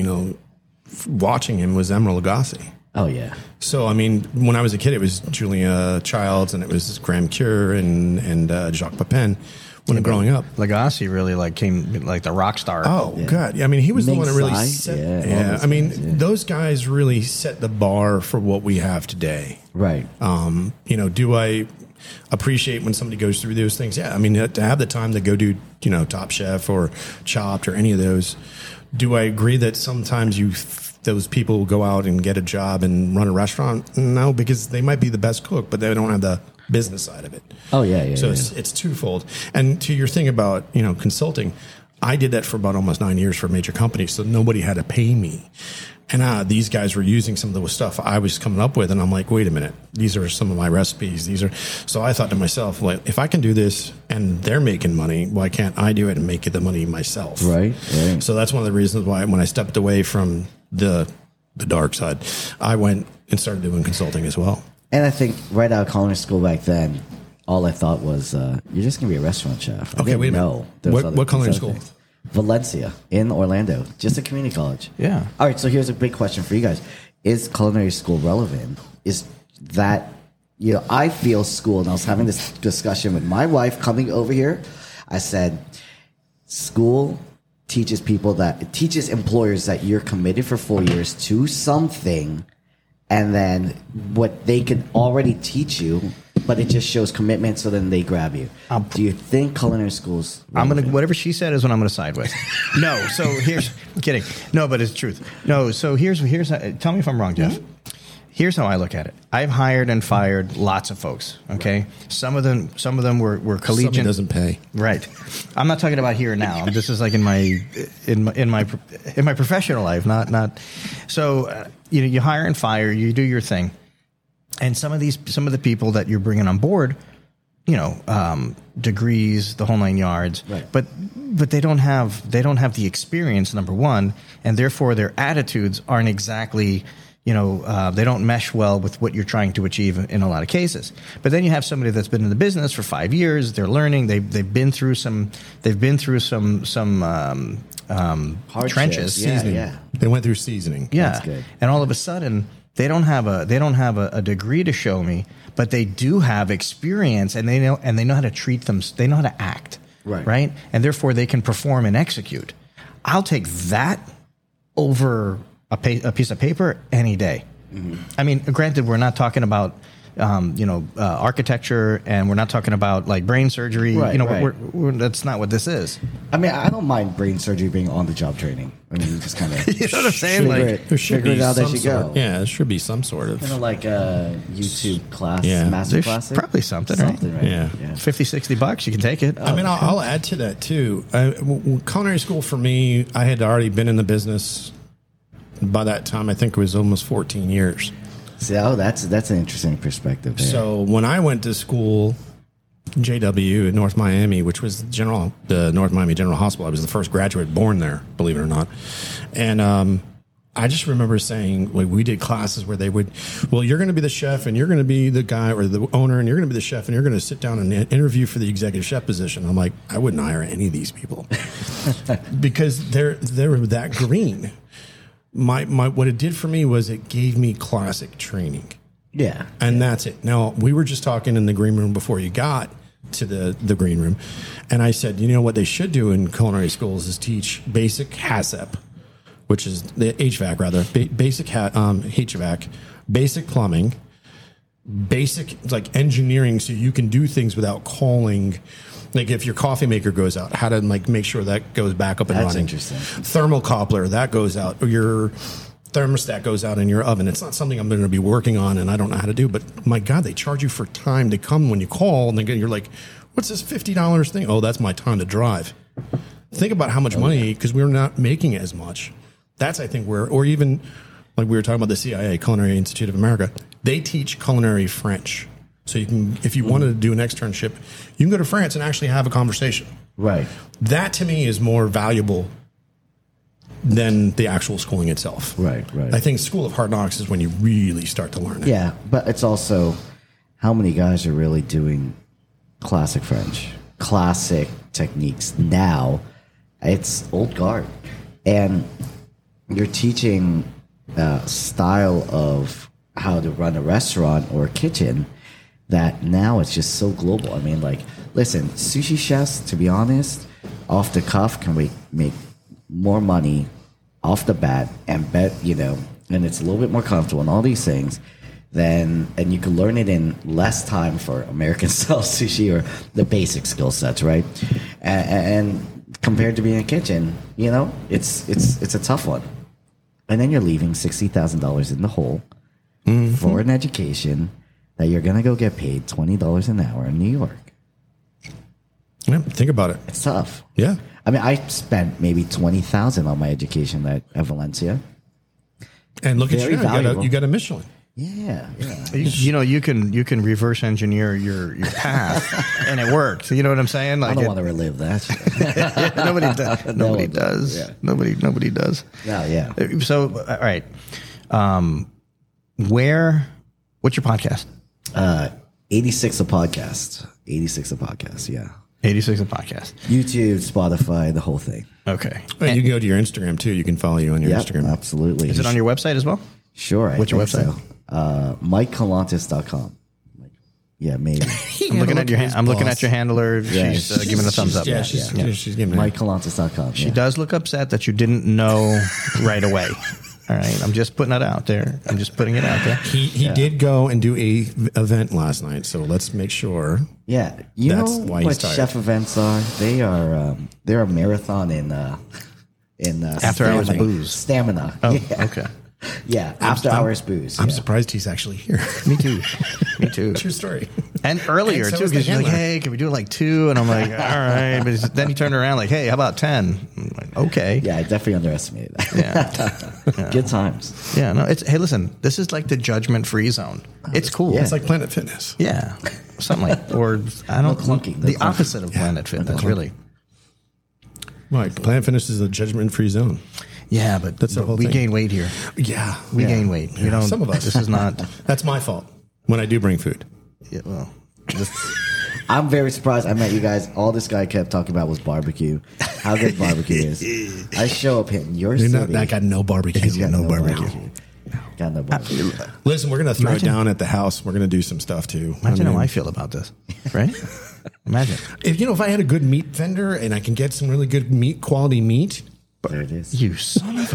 watching him, was Emeril Lagasse. Oh, yeah. So, I mean, when I was a kid, it was Julia Childs, and it was Graham Cure and Jacques Pepin. When growing up, Lagasse really came like the rock star. Oh, God. I mean, he was the one that really set. Yeah. I mean, those guys really set the bar for what we have today. Right. Do I appreciate when somebody goes through those things? Yeah. I mean, to have the time to go do, Top Chef or Chopped or any of those. Do I agree that sometimes those people will go out and get a job and run a restaurant? No, because they might be the best cook, but they don't have the business side of it. Oh, yeah. So it's twofold. And to your thing about, consulting, I did that for about almost 9 years for a major company, so nobody had to pay me. And these guys were using some of the stuff I was coming up with, and I'm like, wait a minute, these are some of my recipes. So I thought to myself, like, if I can do this and they're making money, why can't I do it and make the money myself? Right. So that's one of the reasons why when I stepped away from the dark side, I went and started doing consulting as well. And I think right out of culinary school back then, all I thought was, you're just going to be a restaurant chef. Okay, wait a minute. What culinary school? Valencia in Orlando, just a community college. Yeah. All right, so here's a big question for you guys. Is culinary school relevant? Is that, I feel school, and I was having this discussion with my wife coming over here. I said, school teaches employers that you're committed for 4 years to something, and then what they can already teach you, but it just shows commitment, so then they grab you. Do you think culinary schools? Whatever she said is what I'm gonna side with. No, so here's kidding. No, but it's truth. No, so here's tell me if I'm wrong, Jeff. Mm-hmm. Here's how I look at it. I've hired and fired lots of folks. Okay, right. Some of them were collegiate. Somebody doesn't pay. Right. I'm not talking about here and now. This is like in my professional life. Not. So you hire and fire. You do your thing. And some of the people that you're bringing on board, degrees, the whole 9 yards, right. but they don't have the experience, number one, and therefore their attitudes aren't exactly, they don't mesh well with what you're trying to achieve in a lot of cases. But then you have somebody that's been in the business for 5 years, they're learning, they've been through some trenches, seasoning. Yeah. They went through seasoning. Yeah, that's good. And all of a sudden, they don't have a degree to show me, but they do have experience, and they know how to treat them. They know how to act, right, and therefore they can perform and execute. I'll take that over a piece of paper any day. Mm-hmm. I mean, granted, we're not talking about architecture, and we're not talking about like brain surgery. Right, We're, that's not what this is. I mean, I don't mind brain surgery being on the job training. I mean, you just kind of you know what I'm saying? Figure it out as you go. Yeah, there should be some sort of like a YouTube class, master There's classes. Probably something, right? Yeah. $50-$60, you can take it. I mean, I'll add to that too. Culinary school for me, I had already been in the business by that time. I think it was almost 14 years. See, that's an interesting perspective there. So when I went to school, JW in North Miami, which was the North Miami General Hospital, I was the first graduate born there, believe it or not. And I just remember saying, we did classes where they would, you're going to be the chef, and you're going to be the guy or the owner, and you're going to be the chef, and you're going to sit down and interview for the executive chef position. I'm like, I wouldn't hire any of these people because they're that green. My what it did for me was it gave me classic training. Yeah. And that's it. Now, we were just talking in the green room before you got to the green room. And I said, what they should do in culinary schools is teach basic HACCP, which is the HVAC rather, basic HVAC, basic plumbing, basic like engineering so you can do things without calling. Like if your coffee maker goes out, how to like make sure that goes back up and running. That's interesting. Thermocoupler, that goes out. Or your thermostat goes out in your oven. It's not something I'm going to be working on and I don't know how to do. But my God, they charge you for time to come when you call. And then you're like, what's this $50 thing? Oh, that's my time to drive. Think about how much money, because we're not making as much. That's, I think, where, or even like we were talking about the CIA, Culinary Institute of America, they teach culinary French. So you can, if you wanted to do an externship, you can go to France and actually have a conversation. Right. That to me is more valuable than the actual schooling itself. Right. I think School of Hard Knocks is when you really start to learn it. Yeah, but it's also how many guys are really doing classic French, classic techniques now. It's old guard, and you're teaching style of how to run a restaurant or a kitchen that now it's just so global. I mean, like, listen, sushi chefs, to be honest, off the cuff can make more money off the bat and bet, and it's a little bit more comfortable and all these things and you can learn it in less time for American style sushi or the basic skill sets, right? And compared to being in a kitchen, it's a tough one. And then you're leaving $60,000 in the hole for an education that you're going to go get paid $20 an hour in New York. Yeah, think about it. It's tough. Yeah. I mean, I spent maybe $20,000 on my education at Valencia. And look Very at you, valuable. you got a Michelin. Yeah. You can reverse engineer your path, and it worked. You know what I'm saying? Like I don't want to relive that shit. nobody does. Nobody does. Yeah. Nobody does. No, yeah. So, all right. What's your podcast? 86 a podcast. 86 a podcast, yeah. 86 a podcast. YouTube, Spotify, the whole thing. Okay. And you can go to your Instagram too. You can follow you on your Yep, Instagram. absolutely. Is it on your website as well? Sure. What's your website? MikeColantis.com. Yeah, maybe. I'm looking at your handler. Yeah, She's giving a thumbs up. Yeah, she's giving it. MikeColantis.com. She does look upset that you didn't know right away. All right. I'm just putting it out there. He did go and do a event last night, so let's make sure. Yeah, you That's know why what he's tired. chef events are? They're a marathon in After hours booze. Stamina. Oh, yeah. okay. Yeah, after hours booze. I'm yeah. surprised he's actually here. Me too. Me too. True story. And earlier, And so too, is the because you're like, handler. hey, can we do it like 2? And I'm like, all right. But then he turned around like, hey, how about 10? I'm like, okay. Yeah, I definitely underestimated that. Yeah. Good times. Yeah. No, hey, listen, this is like the judgment-free zone. It's cool. Yeah. It's like Planet Fitness. Yeah. Something like, or I don't clunking, no the clunking. opposite of Planet Fitness, really. Right. Planet Fitness is a judgment-free zone. Yeah, but That's the whole we thing. gain weight here. Yeah. We gain weight. We Yeah, don't. some of us. This is not. That's my fault when I do bring food. Yeah, well, just, I'm very surprised. I met you guys. All this guy kept talking about was barbecue. How good barbecue is. I show up hitting your You're city. not, that got no barbecue. He's got no barbecue. Got no barbecue. Listen, we're going to throw Imagine- it down at the house. We're going to do some stuff too. imagine I mean, how I feel about this, right? Imagine. if I had a good meat vendor and I can get some really good quality meat, There it is. You son of a.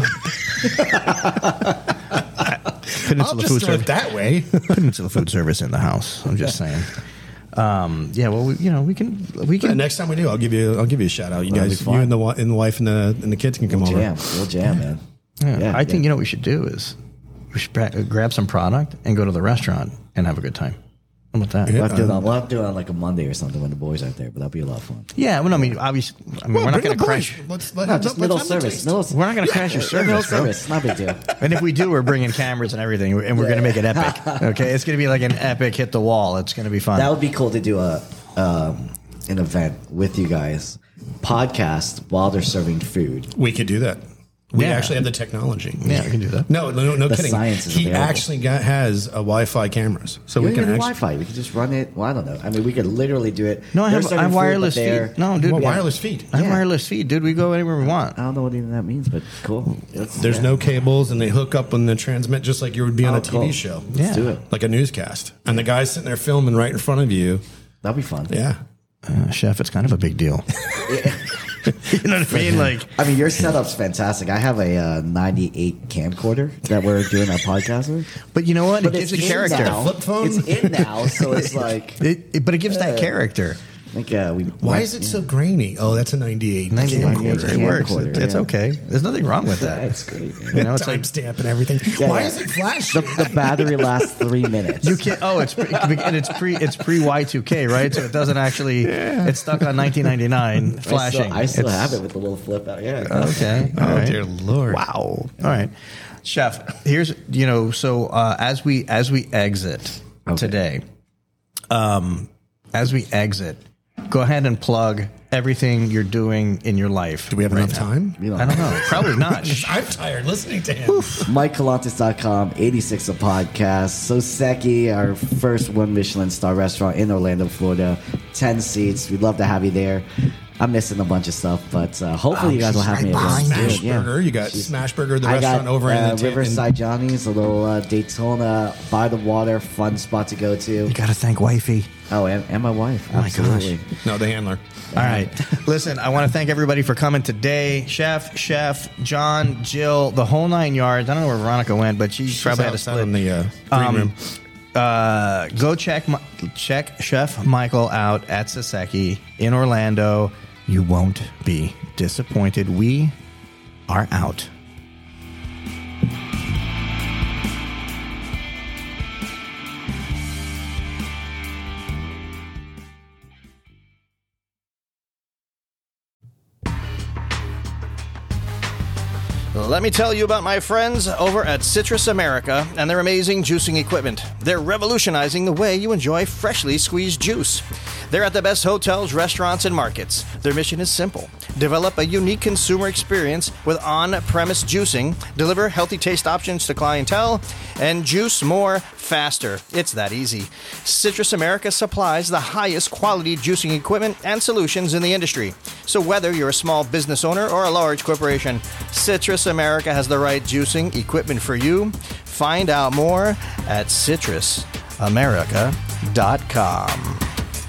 I'll Peninsula just Food throw it Service. that way. Peninsula Food Service in the house. I'm just saying. Yeah. Well, we can. Next time we do, I'll give you a shout out. You That'd guys, be fun. you and the wife and the kids can come over. Jam. We'll jam, man. Yeah, I think what we should do is we should grab some product and go to the restaurant and have a good time. How about that? Yeah. We'll have to do it on like a Monday or something when the boys aren't there, but that'll be a lot of fun. Yeah. Well, I mean, obviously, we're not going to crash. Just middle service. We're not going to crash your Middle service, bro. service. Not a big deal. And if we do, we're bringing cameras and everything, and we're going to make it epic. Okay, it's going to be like an epic hit the wall. It's going to be fun. That would be cool to do an event with you guys, podcast while they're serving food. We could do that. We Yeah. actually have the technology. Yeah, we can do that. No The kidding. science is He available. actually has a Wi-Fi cameras, so We we can can have actually. Wi-Fi. We could just run it. Well, I don't know. I mean, we could literally do it. No, I They're have serving food, wireless but they're- feed. No, dude, Well, yeah. wireless feed. I have Yeah. wireless feed, dude. We go anywhere we want. I don't know what even that means, but cool. There's no cables, and they hook up and they transmit just like you would be on a TV cool. show. Yeah. Let's do it. Like a newscast, and the guy's sitting there filming right in front of you. That'd be fun. Yeah. Chef, it's kind of a big deal. You know what I mean? Like, I mean, your setup's fantastic. I have a 98 camcorder that we're doing our podcast with. but you know what? It But gives it's a in character. now. Flip phone? It's in now, so it's like But it gives that character. I think Why is it so grainy? Oh, that's a 98. 98 quarter. It works. Quarter, It's yeah. okay. There's nothing wrong with that. That's great. You know, it's like Timestamp and everything. Yeah, Why yeah. is it flashing? The battery lasts 3 minutes. you can't. Oh, it's pre Y2K, right? So it doesn't actually. It's stuck on 1999 flashing. I still It's- have it with the little flip out. Yeah. Okay. All Oh, right. dear Lord. Wow. All right, Chef. Here's So as we exit today, as we exit, go ahead and plug everything you're doing in your life. Do we have right enough now. time? I don't know. Probably not. I'm tired listening to him. MikeColantes.com, 86 a podcast. Soseki, our first 1 Michelin star restaurant in Orlando, Florida. 10 seats. We'd love to have you there. I'm missing a bunch of stuff, but hopefully you guys will have me again. Smash Yeah. Burger. You got Smash Burger, the I restaurant got over in the Riverside Johnny's, a little Daytona by the water, fun spot to go to. You got to thank wifey. Oh, and my wife. my gosh. Absolutely. No, the handler. All right. Listen, I want to thank everybody for coming today. Chef, John, Jill, the whole 9 yards. I don't know where Veronica went, but she probably had to outside split. in the green room. Go check Chef Michael out at Soseki in Orlando. You won't be disappointed. We are out. Let me tell you about my friends over at Citrus America and their amazing juicing equipment. They're revolutionizing the way you enjoy freshly squeezed juice. They're at the best hotels, restaurants, and markets. Their mission is simple: develop a unique consumer experience with on-premise juicing, deliver healthy taste options to clientele, and juice more faster. It's that easy. Citrus America supplies the highest quality juicing equipment and solutions in the industry. So whether you're a small business owner or a large corporation, Citrus America has the right juicing equipment for you. Find out more at citrusamerica.com.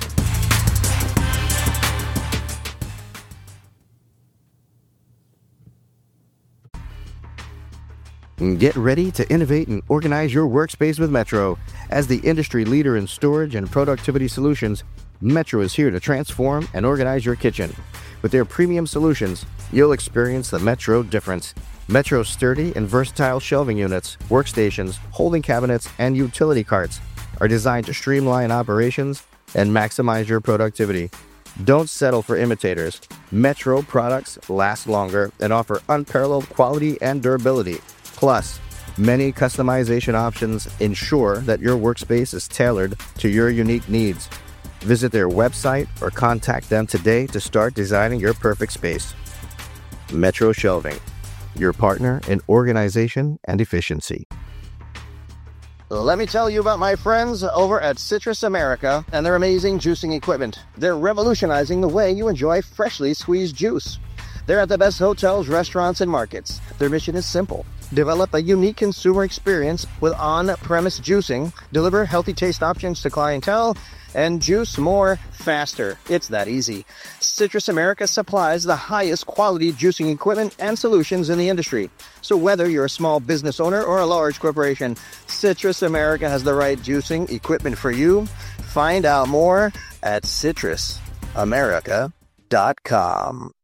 Get ready to innovate and organize your workspace with Metro. As the industry leader in storage and productivity solutions, Metro is here to transform and organize your kitchen. With their premium solutions, you'll experience the Metro difference. Metro's sturdy and versatile shelving units, workstations, holding cabinets, and utility carts are designed to streamline operations and maximize your productivity. Don't settle for imitators. Metro products last longer and offer unparalleled quality and durability. Plus, many customization options ensure that your workspace is tailored to your unique needs. Visit their website or contact them today to start designing your perfect space. Metro Shelving, your partner in organization and efficiency. Let me tell you about my friends over at Citrus America and their amazing juicing equipment. They're revolutionizing the way you enjoy freshly squeezed juice. They're at the best hotels, restaurants, and markets. Their mission is simple: develop a unique consumer experience with on-premise juicing, deliver healthy taste options to clientele, and juice more faster. It's that easy. Citrus America supplies the highest quality juicing equipment and solutions in the industry. So whether you're a small business owner or a large corporation, Citrus America has the right juicing equipment for you. Find out more at citrusamerica.com.